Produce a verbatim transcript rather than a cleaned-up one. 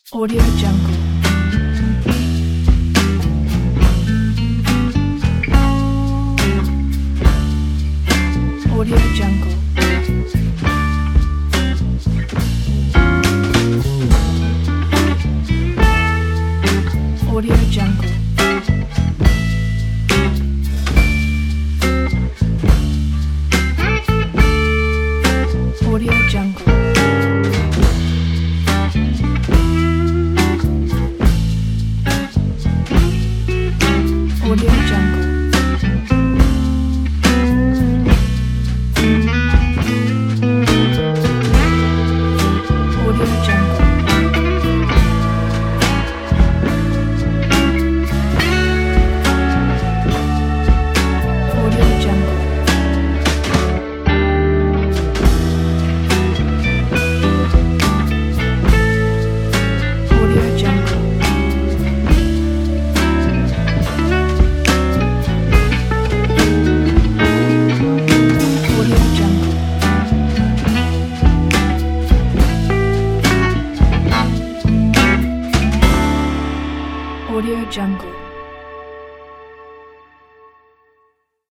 Audio Jungle. Audio Jungle. Audio Jungle. Audio Jungle. Audio Jungle. Audio Jungle. Audio Jungle. Audio Jungle. Audio Jungle. Audio Jungle.